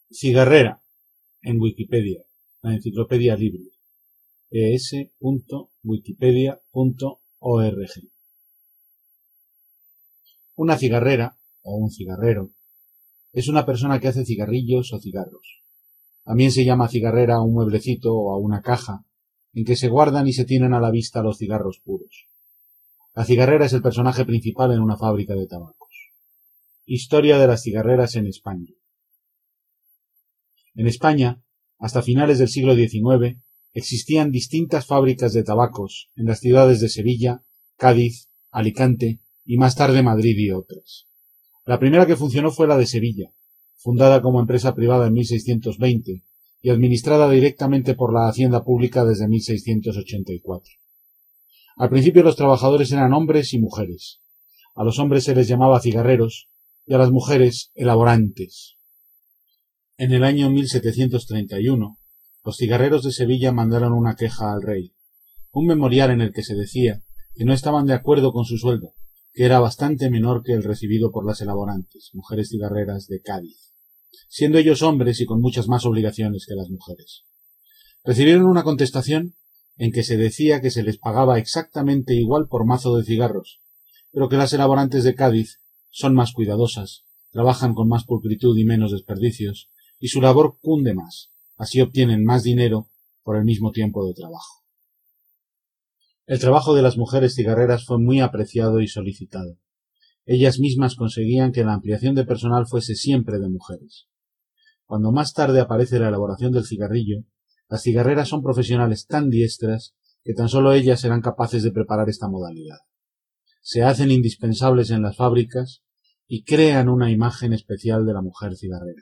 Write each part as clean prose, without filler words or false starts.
Cigarrera, en Wikipedia, la enciclopedia libre, es.wikipedia.org. Una cigarrera, o un cigarrero, es una persona que hace cigarrillos o cigarros. También se llama cigarrera a un mueblecito o a una caja, en que se guardan y se tienen a la vista los cigarros puros. La cigarrera es el personaje principal en una fábrica de tabacos. Historia de las cigarreras en España. En España, hasta finales del siglo XIX, existían distintas fábricas de tabacos en las ciudades de Sevilla, Cádiz, Alicante y más tarde Madrid y otras. La primera que funcionó fue la de Sevilla, fundada como empresa privada en 1620 y administrada directamente por la Hacienda Pública desde 1684. Al principio los trabajadores eran hombres y mujeres. A los hombres se les llamaba cigarreros y a las mujeres elaborantes. En el año 1731, los cigarreros de Sevilla mandaron una queja al rey, un memorial en el que se decía que no estaban de acuerdo con su sueldo, que era bastante menor que el recibido por las elaborantes, mujeres cigarreras de Cádiz, siendo ellos hombres y con muchas más obligaciones que las mujeres. Recibieron una contestación en que se decía que se les pagaba exactamente igual por mazo de cigarros, pero que las elaborantes de Cádiz son más cuidadosas, trabajan con más pulcritud y menos desperdicios, y su labor cunde más, así obtienen más dinero por el mismo tiempo de trabajo. El trabajo de las mujeres cigarreras fue muy apreciado y solicitado. Ellas mismas conseguían que la ampliación de personal fuese siempre de mujeres. Cuando más tarde aparece la elaboración del cigarrillo, las cigarreras son profesionales tan diestras que tan solo ellas serán capaces de preparar esta modalidad. Se hacen indispensables en las fábricas y crean una imagen especial de la mujer cigarrera.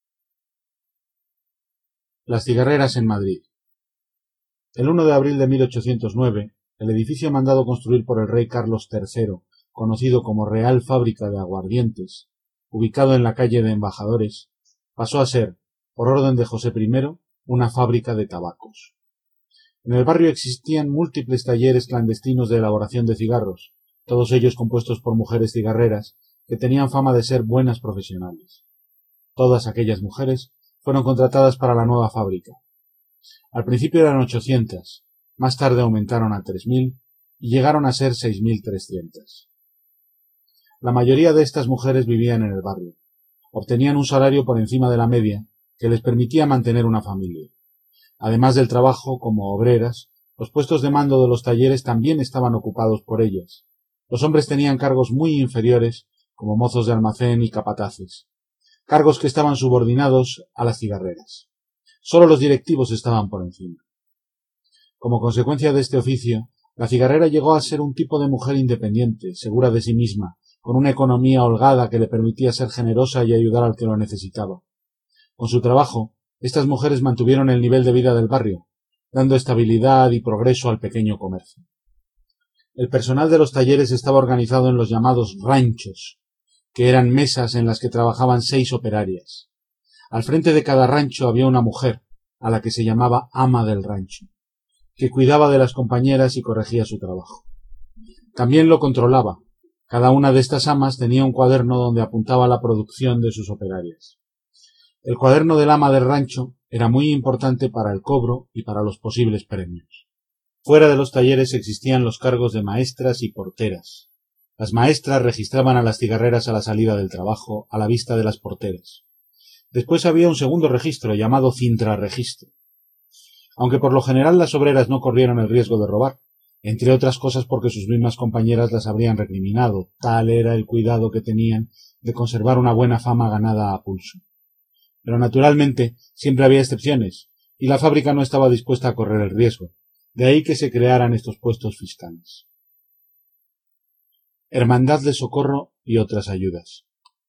Las cigarreras en Madrid. El 1 de abril de 1809, el edificio mandado construir por el rey Carlos III, conocido como Real Fábrica de Aguardientes, ubicado en la calle de Embajadores, pasó a ser, por orden de José I, una fábrica de tabacos. En el barrio existían múltiples talleres clandestinos de elaboración de cigarros, todos ellos compuestos por mujeres cigarreras que tenían fama de ser buenas profesionales. Todas aquellas mujeres fueron contratadas para la nueva fábrica. Al principio eran 800, más tarde aumentaron a 3000 y llegaron a ser 6300. La mayoría de estas mujeres vivían en el barrio. Obtenían un salario por encima de la media que les permitía mantener una familia. Además del trabajo como obreras, los puestos de mando de los talleres también estaban ocupados por ellas. Los hombres tenían cargos muy inferiores, como mozos de almacén y capataces, cargos que estaban subordinados a las cigarreras. Solo los directivos estaban por encima. Como consecuencia de este oficio, la cigarrera llegó a ser un tipo de mujer independiente, segura de sí misma, con una economía holgada que le permitía ser generosa y ayudar al que lo necesitaba. Con su trabajo, estas mujeres mantuvieron el nivel de vida del barrio, dando estabilidad y progreso al pequeño comercio. El personal de los talleres estaba organizado en los llamados ranchos, que eran mesas en las que trabajaban 6 operarias. Al frente de cada rancho había una mujer, a la que se llamaba ama del rancho, que cuidaba de las compañeras y corregía su trabajo. También lo controlaba. Cada una de estas amas tenía un cuaderno donde apuntaba la producción de sus operarias. El cuaderno del ama del rancho era muy importante para el cobro y para los posibles premios. Fuera de los talleres existían los cargos de maestras y porteras. Las maestras registraban a las cigarreras a la salida del trabajo a la vista de las porteras. Después había un segundo registro llamado cintrarregistro. Aunque por lo general las obreras no corrieron el riesgo de robar, entre otras cosas porque sus mismas compañeras las habrían recriminado, tal era el cuidado que tenían de conservar una buena fama ganada a pulso. Pero naturalmente siempre había excepciones, y la fábrica no estaba dispuesta a correr el riesgo, de ahí que se crearan estos puestos fiscales. Hermandad de Socorro y otras ayudas.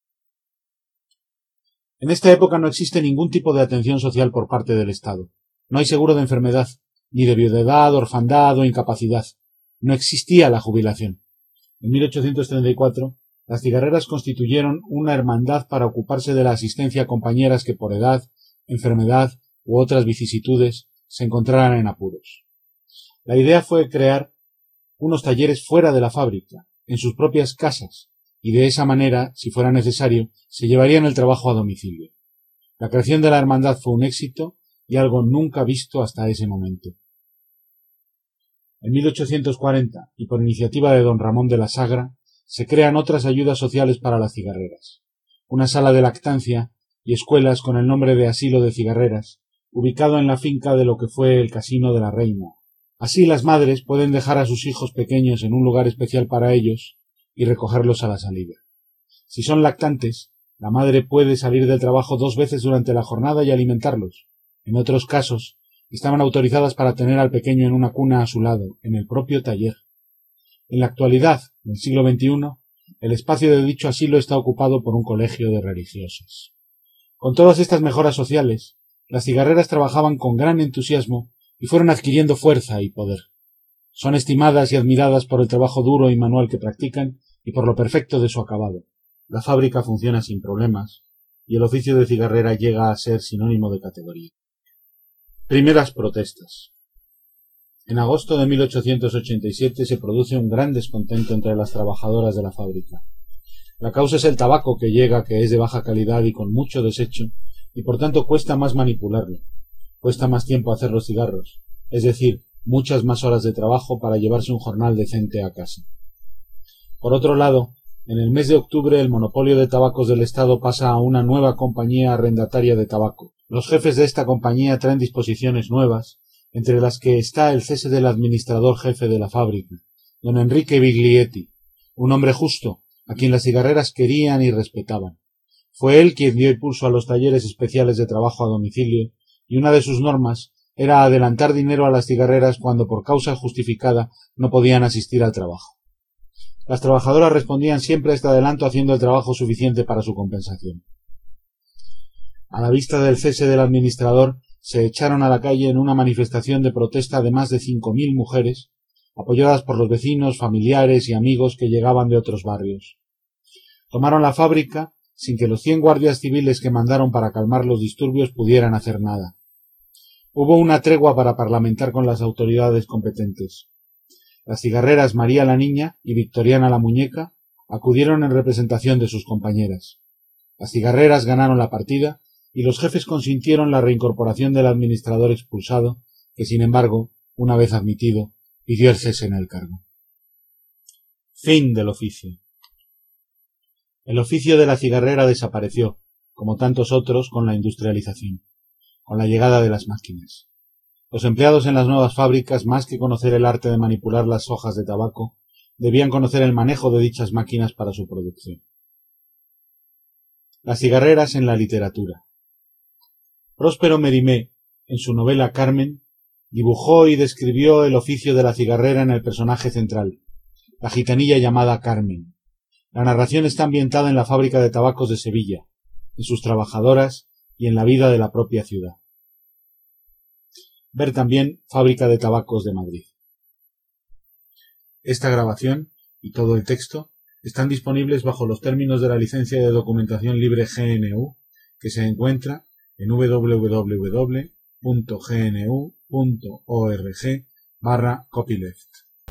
En esta época no existe ningún tipo de atención social por parte del Estado. No hay seguro de enfermedad, ni de viudedad, orfandad o incapacidad. No existía la jubilación. En 1834, las cigarreras constituyeron una hermandad para ocuparse de la asistencia a compañeras que por edad, enfermedad u otras vicisitudes se encontraran en apuros. La idea fue crear unos talleres fuera de la fábrica, en sus propias casas, y de esa manera, si fuera necesario, se llevarían el trabajo a domicilio. La creación de la hermandad fue un éxito y algo nunca visto hasta ese momento. En 1840, y por iniciativa de don Ramón de la Sagra, se crean otras ayudas sociales para las cigarreras. Una sala de lactancia y escuelas con el nombre de Asilo de Cigarreras, ubicado en la finca de lo que fue el Casino de la Reina. Así las madres pueden dejar a sus hijos pequeños en un lugar especial para ellos y recogerlos a la salida. Si son lactantes, la madre puede salir del trabajo 2 veces durante la jornada y alimentarlos. En otros casos, estaban autorizadas para tener al pequeño en una cuna a su lado, en el propio taller. En la actualidad, en el siglo XXI, el espacio de dicho asilo está ocupado por un colegio de religiosas. Con todas estas mejoras sociales, las cigarreras trabajaban con gran entusiasmo y fueron adquiriendo fuerza y poder. Son estimadas y admiradas por el trabajo duro y manual que practican y por lo perfecto de su acabado. La fábrica funciona sin problemas y el oficio de cigarrera llega a ser sinónimo de categoría. Primeras protestas. En agosto de 1887 se produce un gran descontento entre las trabajadoras de la fábrica. La causa es el tabaco que llega, que es de baja calidad y con mucho desecho, y por tanto cuesta más manipularlo. Cuesta más tiempo hacer los cigarros, es decir, muchas más horas de trabajo para llevarse un jornal decente a casa. Por otro lado, en el mes de octubre el monopolio de tabacos del Estado pasa a una nueva compañía arrendataria de tabaco. Los jefes de esta compañía traen disposiciones nuevas, entre las que está el cese del administrador jefe de la fábrica, don Enrique Biglietti, un hombre justo, a quien las cigarreras querían y respetaban. Fue él quien dio impulso a los talleres especiales de trabajo a domicilio, y una de sus normas era adelantar dinero a las cigarreras cuando por causa justificada no podían asistir al trabajo. Las trabajadoras respondían siempre a este adelanto haciendo el trabajo suficiente para su compensación. A la vista del cese del administrador, se echaron a la calle en una manifestación de protesta de más de 5.000 mujeres, apoyadas por los vecinos, familiares y amigos que llegaban de otros barrios. Tomaron la fábrica sin que los 100 guardias civiles que mandaron para calmar los disturbios pudieran hacer nada. Hubo una tregua para parlamentar con las autoridades competentes. Las cigarreras María la Niña y Victoriana la Muñeca acudieron en representación de sus compañeras. Las cigarreras ganaron la partida y los jefes consintieron la reincorporación del administrador expulsado, que sin embargo, una vez admitido, pidió el cese en el cargo. Fin del oficio. El oficio de la cigarrera desapareció, como tantos otros, con la industrialización, con la llegada de las máquinas. Los empleados en las nuevas fábricas, más que conocer el arte de manipular las hojas de tabaco, debían conocer el manejo de dichas máquinas para su producción. Las cigarreras en la literatura. Próspero Mérimée, en su novela Carmen, dibujó y describió el oficio de la cigarrera en el personaje central, la gitanilla llamada Carmen. La narración está ambientada en la fábrica de tabacos de Sevilla, en sus trabajadoras y en la vida de la propia ciudad. Ver también Fábrica de Tabacos de Madrid. Esta grabación y todo el texto están disponibles bajo los términos de la licencia de documentación libre GNU, que se encuentra en www.gnu.org/copyleft.